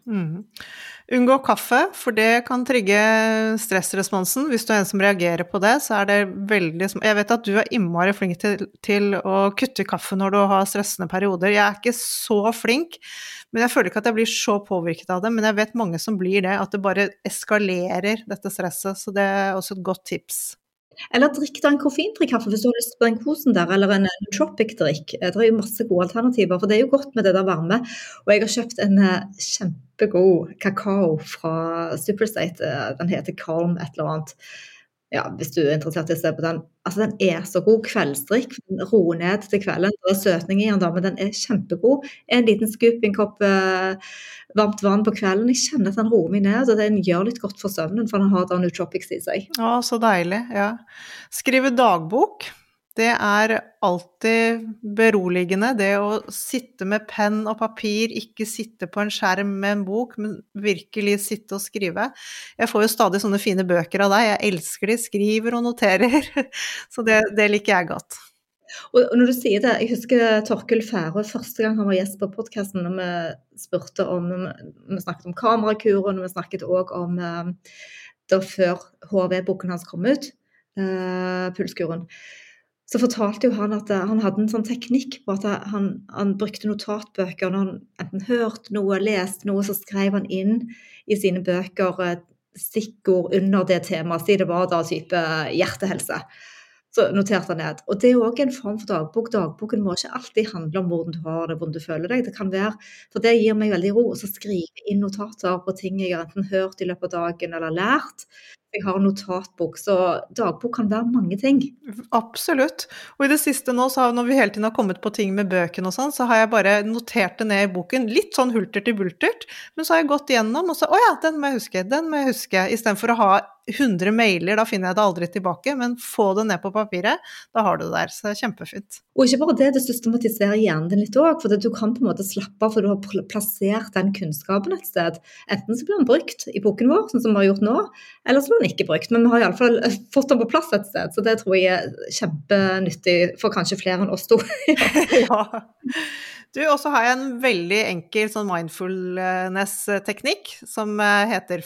Unngå kaffe, for det kan trigge stressresponsen. Hvis du en som reagerer på det, så det veldig... Jeg vet at du innmari flink til å kutte kaffe når du har stressende perioder. Jeg ikke så flink, men jeg føler ikke at jeg blir så påvirket av det, men jeg vet mange som blir det, at det bare eskalerer dette stresset, så det også et godt tips. Eller drikk da en koffeinfri kaffe hvis du har lyst på den kosen der, eller en nootropic-drikk. Det jo masse gode alternativer, for det jo godt med det der varme. Og jeg har kjøpt en kjempegod kakao fra Superstate, den heter Calm et eller annet. Ja, hvis du interessert I å se på den. Altså, den så god kveldsdrikk, den roer ned til kvelden. Det søtning I den da, men den kjempegod. En liten skup I en kopp varmt vann på kvelden. Jeg kjenner at den roer meg ned, og den gjør litt godt for søvnen, for den har da nootropics I seg. Så deilig, ja. Skrive dagbok. Det alltid beroligende, det å sitte med penn og papir, ikke sitte på en skjerm med en bok, men virkelig sitte og skrive. Jeg får jo stadig sånne fine bøker av deg, jeg elsker de, skriver og noterer, så det liker jeg godt. Og når du sier det, jeg husker Torkel Færø, første gang han var gjest på podcasten, når vi spurte vi snakket om kamerakuren, og vi snakket også om da før HV-boken hans kom ut, pulskuren. Så fortalte jo han at han hadde en sånn teknikk på at han brukte notatbøker, når han enten hørte noe, leste noe, så skrev han inn I sine bøker stikkord under det temaet, så det var da type hjertehelse. Så noterte han ned. Og det også en form for dagbok. Dagboken må ikke alltid handle om hvordan du har det, hvordan du føler deg. Det kan være, for det gir meg veldig ro, og så skrive inn notater på ting jeg har enten hørt I løpet av dagen eller lært. Jeg har en notatbok, så dagbok kan være mange ting. Absolutt. Og I det siste nå, så når vi hele tiden har kommet på ting med bøken og sånn, så har jeg bare notert det ned I boken, litt sånn hultert I bultert, men så har jeg gått gjennom, og så, den må jeg huske, I stedet for å ha 100 mailer, da finner jeg det aldri tilbake, men få det ned på papiret, da har du det der, så det kjempefint. Og ikke bare det systematiserer hjernen din litt også, for du kan på en måte slappe av, for du har plassert den kunnskapen et sted. Enten så blir den brukt I boken vår, sånn som vi har gjort nå, eller så blir den ikke brukt, men vi har I alle fall fått den på plass et sted, så det tror jeg kjempenyttig for kanskje flere enn oss to. Ja. Du, også har jeg en veldig enkel sånn mindfulness-teknikk som heter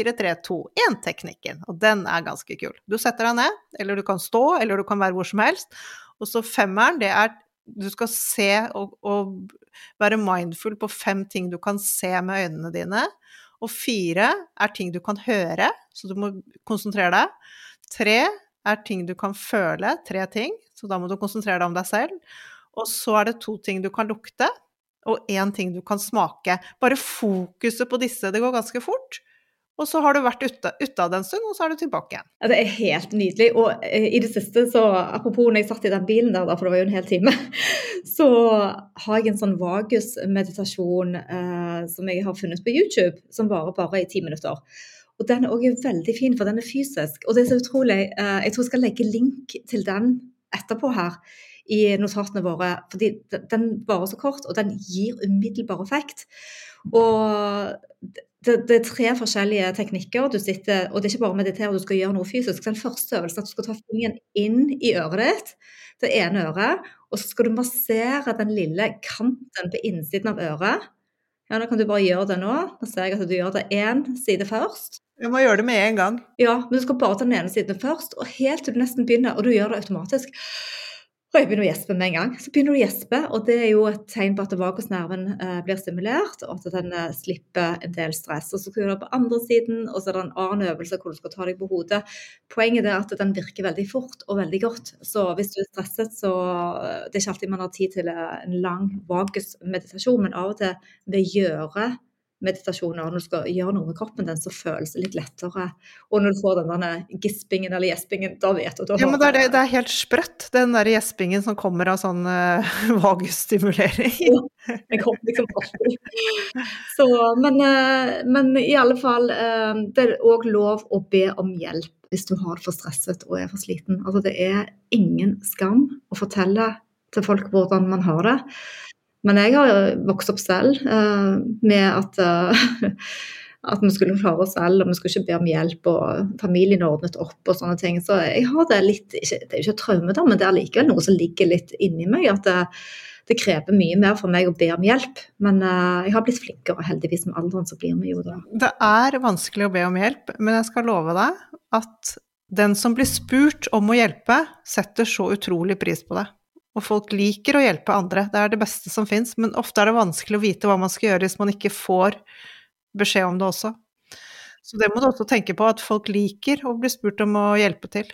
5-4-3-2-1-teknikken, og den ganske kul. Du setter deg ned, eller du kan stå, eller du kan være hvor som helst, og så 5-eren, det du skal se og være mindful på 5 ting du kan se med øynene dine, og 4 ting du kan høre, så du må konsentrere deg. 3 ting du kan føle, 3 ting, så da må du konsentrere deg om deg selv. Og så det 2 ting du kan lukte, og 1 ting du kan smake. Bare fokuset på disse, det går ganske fort. Og så har du vært ute av den stund, og så du tilbake igjen. Ja, det helt nydelig, og I det siste, så apropos når jeg satt I den bilen der, for det var jo en hel time, så har jeg en sånn vagus-meditasjon som jeg har funnet på YouTube, som varer bare I 10 minutter. Og den er også veldig fin, for den er fysisk. Og det er så utrolig, jeg tror jeg skal legge link til den etterpå her, i notatene våre, fordi den varer så kort, og den gir umiddelbar effekt. Og det er 3 forskjellige teknikker du sitter, og det er ikke bare å meditere, du skal gjøre noe fysisk. Den første øvelsen er at du skal ta fingeren inn i øret ditt, det ene øret, og så skal du massere den lille kanten på innsiden av øret. Ja, nå kan du bare gjøre det nå. Nå ser jeg at du gjør det 1 side først. Jeg må gjøre det med en gang. Ja, men du skal bare ta den ene siden først, og helt til du nesten begynner, og du gjør det automatisk. Og jeg begynner å gjespe med en gang. Så begynner du å gjespe, og det er jo et tegn på at vagusnerven blir stimulert, og at den slipper en del stress. Og så skal du gjøre det på andre siden, og så er det en annen øvelse hvor du skal ta deg på hodet. Poenget er at den virker veldig fort og veldig godt. Så hvis du er stresset, så det er ikke alltid man har tid til en lang vagusmeditasjon, men av og til ved å gjøre meditasjoner, når du skal gjøre noe med kroppen den, så føles det litt lettere. Og når du får den gispingen eller gjespingen, da vet du. Ja, men det er helt sprøtt, den der gjespingen som kommer av sånn vagusstimulering. Ja, den kommer liksom alltid. Så, men i alle fall, det er også lov å be om hjelp hvis du har det for stresset og er for sliten. Altså, det er ingen skam å fortelle til folk hvordan man har det. Men jeg har vokst opp selv med at vi skulle klare oss selv, og vi skulle ikke be om hjelp, og familien ordnet opp og sånne ting. Så jeg har det litt, det er jo ikke et traume da, men det er likevel noe som ligger litt inni meg, at det krever mye mer for meg å be om hjelp. Men jeg har blitt flinkere, heldigvis med alderen, så blir vi jo da. Det er vanskelig å be om hjelp, men jeg skal love deg at den som blir spurt om å hjelpe, setter så utrolig pris på det. Og folk liker å hjelpe andre, det er det beste som finnes, men ofte er det vanskelig å vite hva man skal gjøre hvis man ikke får beskjed om det også. Så det må du også tenke på, at folk liker å bli spurt om å hjelpe til.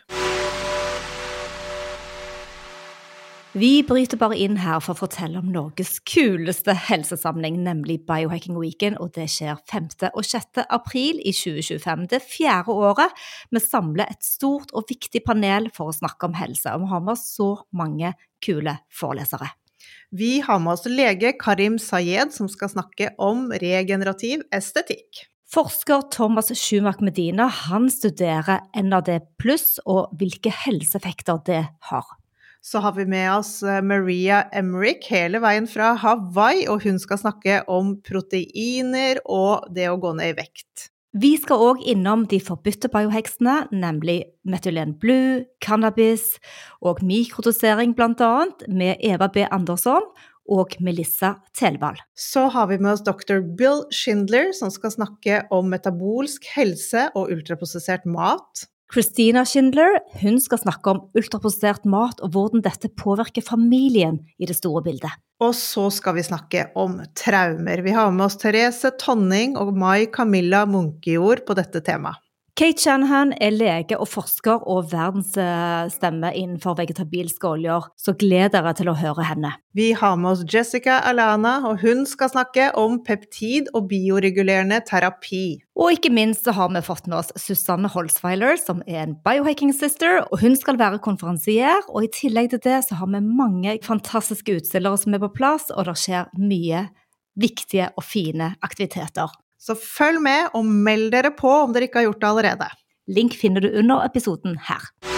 Vi bryter bare inn her for å fortelle om Norges kuleste helsesamling, nemlig Biohacking Weekend, og det skjer 5. og 6. april i 2025. Det 4. året. Vi samler et stort og viktig panel for å snakke om helse, og vi har med oss så mange kule forelesere. Vi har med oss lege Karim Sayed, som skal snakke om regenerativ estetikk. Forsker Thomas Schumacher Medina, han studerer NAD+, og hvilke helseeffekter det har. Så har vi med oss Maria Emmerich hele veien fra Hawaii, og hun skal snakke om proteiner og det å gå ned i vekt. Vi skal også innom de forbudte bioheksene, nemlig metylen blue, cannabis og mikrodosering blant annet, med Eva B. Andersson og Melissa Telvald. Så har vi med oss Dr. Bill Schindler, som skal snakke om metabolsk helse og ultraprosessert mat. Christina Schindler, hun skal snakke om ultraprosessert mat og hvordan dette påvirker familien i det store bildet. Og så skal vi snakke om traumer. Vi har med oss Therese Tonning og Mai Camilla Munkejord på dette temaet. Kate Shanahan er lege og forsker og verdensstemme innenfor vegetabilske oljer, så gled dere til å høre henne. Vi har med oss Jessica Alana, og hun skal snakke om peptid og bioregulerende terapi. Og ikke minst så har vi fått med oss Susanne Holzweiler, som er en biohacking sister, og hun skal være konferansier, og i tillegg til det så har vi mange fantastiske utstillere som er på plass, og det skjer mye viktige og fine aktiviteter. Så følg med og meld dere på om dere ikke har gjort det allerede. Link finner du under episoden her.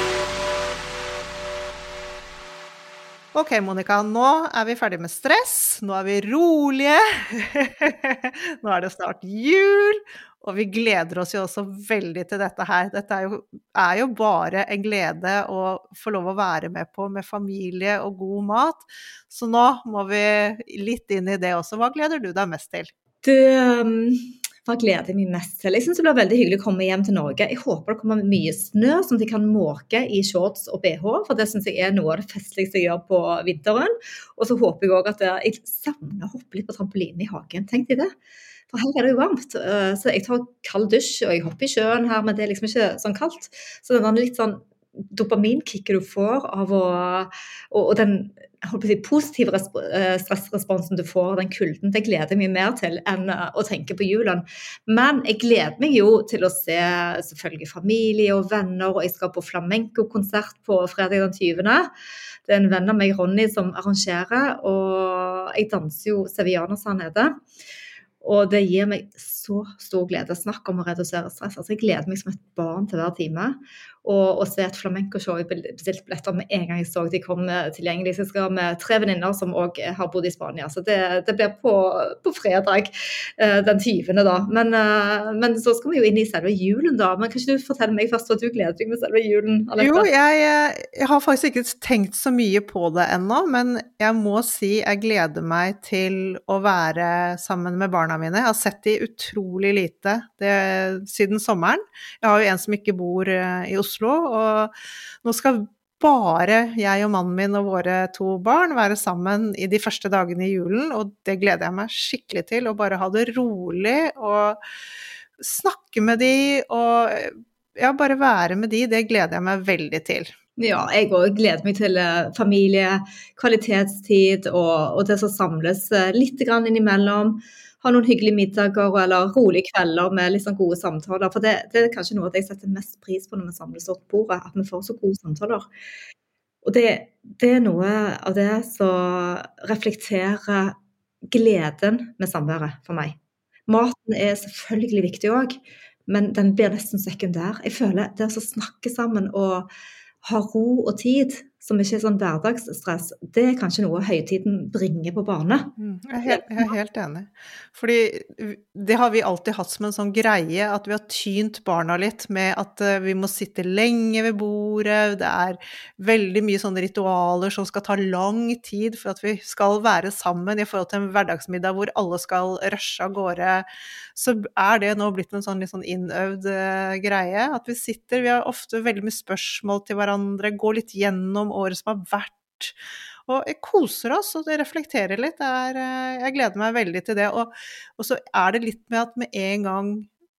Ok, Monica, nå er vi ferdig med stress, nå er vi rolige, nå er det snart jul, og vi gleder oss jo også veldig til dette her. Dette er jo bare en glede å få lov å være med på med familie og god mat, så nå må vi litt inn i det også. Hva gleder du deg mest til? Hva gleder jeg meg mest til? Jeg synes det blir veldig hyggelig å komme hjem til Norge. Jeg håper det kommer mye snø, sånn at jeg kan måke i shorts og BH, for det synes jeg er noe av det festligste jeg gjør på vinteren. Og så håper jeg også at jeg savner å hoppe litt på trampolinen i hagen. Tenk deg det. For her er det jo varmt, så jeg tar kald dusj, og jeg hopper i sjøen her, men det er liksom ikke sånn kaldt. Så den er litt sånn dopaminkicket du får av og den positive stressresponsen du får, den kulden, det gleder jeg meg mer til enn å tenke på julen. Men jeg gleder meg jo til å se selvfølgelig familie og venner, og jeg skal på flamenco-konsert på fredag den 20. Det er en venn av meg, Ronny, som arrangerer, og jeg danser jo sevillanas her nede. Og det gir meg så stor glede. Snakk om å redusere stress. Altså, jeg gleder meg som et barn til hver time. Og se et flamenco-show i bestilt billetter med en gang jeg så de kom tilgjengelig. Så jeg skal med 3 venninner som også har bodd i Spania. Så det blir på fredag den 20. da. Men så skal vi jo inn i selve julen da. Men kan ikke du fortelle meg først hva du gleder deg med selve julen, Alette? Jo, jeg har faktisk ikke tenkt så mye på det ennå, men jeg må si jeg gleder meg til å være sammen med barna mine. Jeg har sett de utrolig lite siden sommeren. Jeg har jo en som ikke bor i Oslo, og nå skal bare jeg og mannen min og våre 2 barn være sammen i de første dagene i julen, og det gleder jeg meg skikkelig til, å bare ha det rolig og snakke med de, og bare være med de, det gleder jeg meg veldig til. Ja, jeg også gleder meg til familie, kvalitetstid og det som samles litt grann innimellom. Ha noen hyggelige middager eller rolige kvelder med litt sånn gode samtaler. For det er kanskje noe av det jeg setter mest pris på når vi samles opp på bordet, at vi får så gode samtaler. Og det er noe av det som reflekterer gleden med samværet for meg. Maten er selvfølgelig viktig også, men den blir nesten sekundær. Jeg føler det å snakke sammen og ha ro og tid, som ikke er sånn hverdagsstress, det er kanskje noe høytiden bringer på bane. Jeg er helt enig. Fordi det har vi alltid hatt som en sånn greie, at vi har tynt barna litt med at vi må sitte lenge ved bordet, det er veldig mye sånne ritualer som skal ta lang tid for at vi skal være sammen i forhold til en hverdagsmiddag hvor alle skal rushe av gårde. Så er det nå blitt en sånn litt sånn innøvd greie, at vi har ofte veldig mye spørsmål til hverandre, går litt gjennom året som har vært, og jeg koser oss, og det reflekterer litt, jeg gleder meg veldig til det, og så er det litt med at med en gang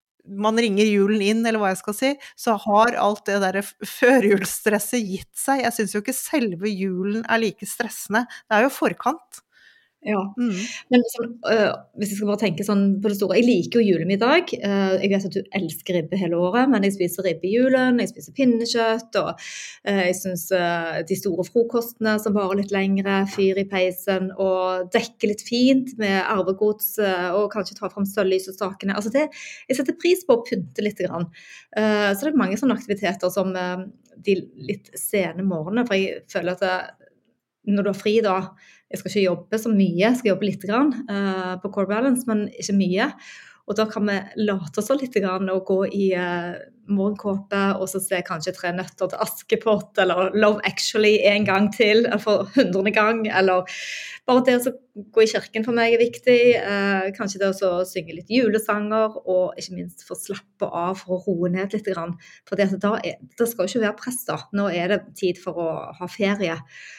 man ringer julen inn, eller hva jeg skal si, så har alt det der førjulsstresset gitt seg. Jeg synes jo ikke selve julen er like stressende, det er jo forkant. Ja, men sånn, hvis jeg skal bare tenke sånn på det store, jeg liker jo julemiddag, jeg vet at du elsker ribbe hele året, men jeg spiser ribbe i julen, jeg spiser pinnekjøtt, og jeg synes de store frokostene som varer litt lengre, fyr i peisen, og dekker litt fint med arvegods, og kanskje ta frem sølvlysestakene, altså jeg setter pris på å pynte litt grann, så det er mange sånne aktiviteter som de litt sene morgenene, for jeg føler at når du har fri da, jeg skal ikke jobbe så mye, jeg skal jobbe litt grann på Core Balance, men ikke mye. Og da kan vi late oss litt grann og gå i morgenkåpe, og så se kanskje 3 nøtter til Askepott, eller Love Actually en gang til, eller for 100. gang, eller bare det å gå i kirken for meg er viktig, kanskje det å synge litt julesanger, og ikke minst få slappe av for å roe ned litt grann, for det skal jo ikke være press da, nå er det tid for å ha ferie,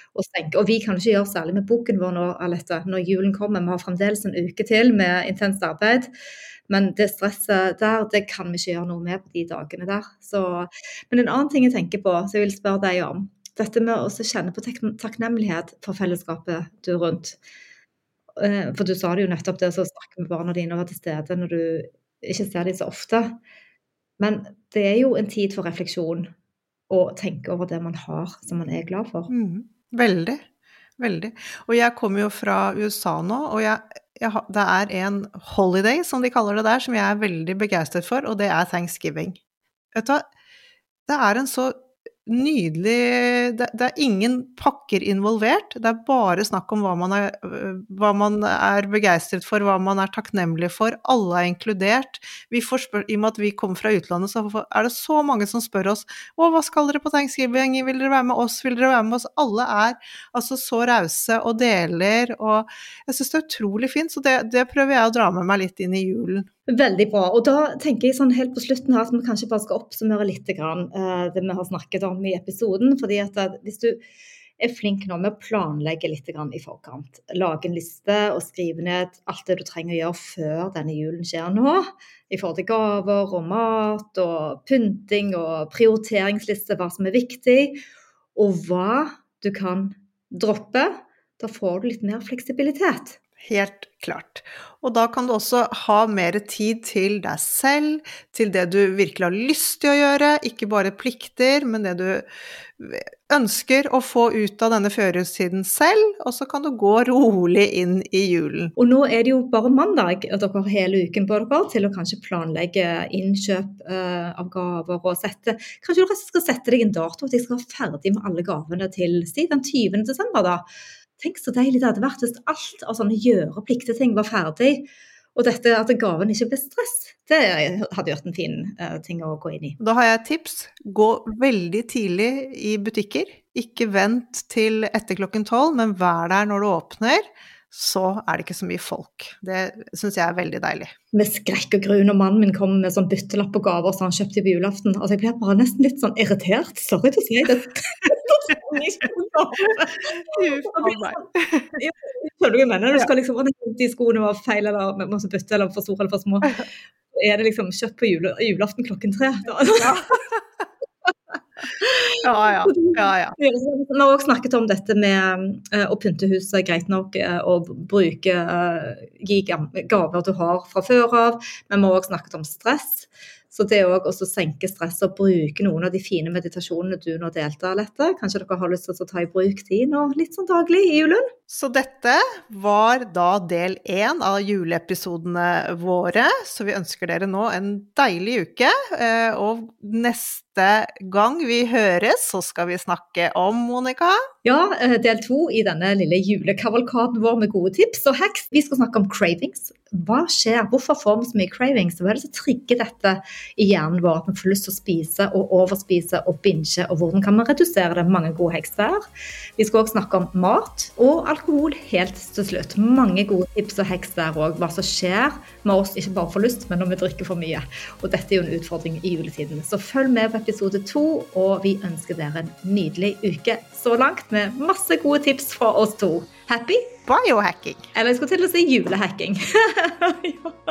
og vi kan ikke gjøre særlig med boken vår nå, Alette, når julen kommer, vi har fremdeles en uke til med intenst arbeid, men det stresset der, det kan vi ikke gjøre noe med på de dagene der. Men en annen ting jeg tenker på, så jeg vil spørre deg om, dette med å kjenne på takknemlighet for fellesskapet du er rundt. For du sa det jo nettopp det å snakke med barna dine og være til stede når du ikke ser dem så ofte. Men det er jo en tid for refleksjon og tenke over det man har som man er glad for. Veldig, veldig. Og jeg kommer jo fra USA nå, og det er en holiday, som de kaller det der, som jeg er veldig begeistret for, og det er Thanksgiving. Vet du hva? Det er en så nydelig, det er ingen pakker involvert, det er bare snakk om hva man er begeistret for, hva man er takknemlig for, alle er inkludert. Vi får i og med at vi kommer fra utlandet, så er det så mange som spør oss, hva skal dere på Thanksgiving, vil dere være med oss, alle er altså så rause og deler, og jeg synes det er utrolig fint, så det prøver jeg å dra med meg litt inn i julen. Veldig bra, og da tenker jeg sånn helt på slutten her, at vi kanskje bare skal oppsummere litt grann det vi har snakket om i episoden, fordi at hvis du er flink nå med å planlegge litt grann i forkant, lage en liste og skrive ned alt det du trenger å gjøre før denne julen skjer nå, i forhold til gaver og mat og pynting og prioriteringsliste, hva som er viktig, og hva du kan droppe, da får du litt mer fleksibilitet. Helt klart. Og da kan du også ha mer tid til deg selv, til det du virkelig har lyst til å gjøre, ikke bare plikter, men det du ønsker å få ut av denne førjulstiden selv, og så kan du gå rolig inn i julen. Og nå det jo bare mandag, at dere har hele uken på dere til å kanskje planlegge innkjøp av gaver og kanskje du skal sette deg en dato at jeg skal være ferdig med alle gavene til den 20. desember da. Tenk så deilig det hadde vært hvis alt av sånne gjøre-pliktige ting var ferdig, og dette at gaven ikke ble stress, det hadde gjort en fin ting å gå inn i. Da har jeg et tips. Gå veldig tidlig i butikker. Ikke vent til etter 12:00, men vær der når du åpner, så det ikke så mye folk. Det synes jeg veldig deilig. Med skrekk og grun, og mannen min kom med sånn byttelapp på gaver som han kjøpte på julaften. Altså jeg ble bare nesten litt sånn irritert. Sorry til å si det. Skjønner du hva jeg mener? Du skal liksom, de skoene var feil, eller vi må bytte, eller for store eller for små. Det liksom kjøpt på julaften 3:00 da. Ja. Vi har også snakket om dette med å pynte huset greit nok og gi gaver du har fra før av, men vi har også snakket om stress. Så det også å senke stress og bruke noen av de fine meditasjonene du nå deltar lette. Kanskje dere har lyst til å ta i bruk de nå litt sånn daglig i julen? Så dette var da del 1 av juleepisodene våre, så vi ønsker dere nå en deilig uke, og neste gang vi høres, så skal vi snakke om, Monica? Ja, del 2 i denne lille julekavalkaden vår med gode tips og hacks. Vi skal snakke om cravings. Hva skjer? Hvorfor får vi så mye cravings? Hva det som trigger dette i hjernen vår? At vi får lyst til å spise og overspise og binge, og hvordan kan vi redusere det? Mange gode hacks der. Vi skal også snakke om mat og alkohol helt til slutt. Mange gode tips og hacks der også. Hva som skjer med oss, ikke bare for lyst, men når vi drikker for mye. Og dette jo en utfordring i juletiden. Så følg med på episode 2, og vi ønsker dere en nydelig uke så langt med masse gode tips fra oss to. Happy? Biohacking. Eller jeg skulle til å si julehacking. Ja.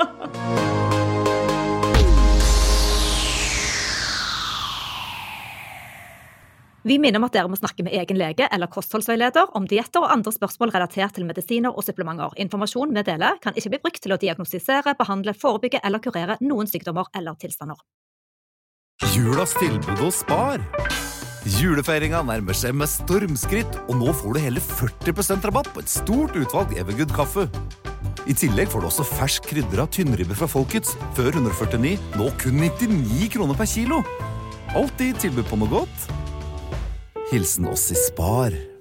Vi minner om at dere må snakke med egen lege eller kostholdsveileder om dietter og andre spørsmål relatert til medisiner og supplementer. Informasjon vi deler kan ikke bli brukt til å diagnostisere, behandle, forebygge eller kurere noen sykdommer eller tilstander. Julas tilbud hos Spar. Julefeiringa nærmer seg med stormskritt, og nå får du hele 40% rabatt på et stort utvalg Evergood kaffe. I tillegg får du også fersk krydret tynnribbe fra Folkets, før 149, nå kun 99 kroner per kilo. Alltid tilbud på noe godt. Hilsen oss i Spar.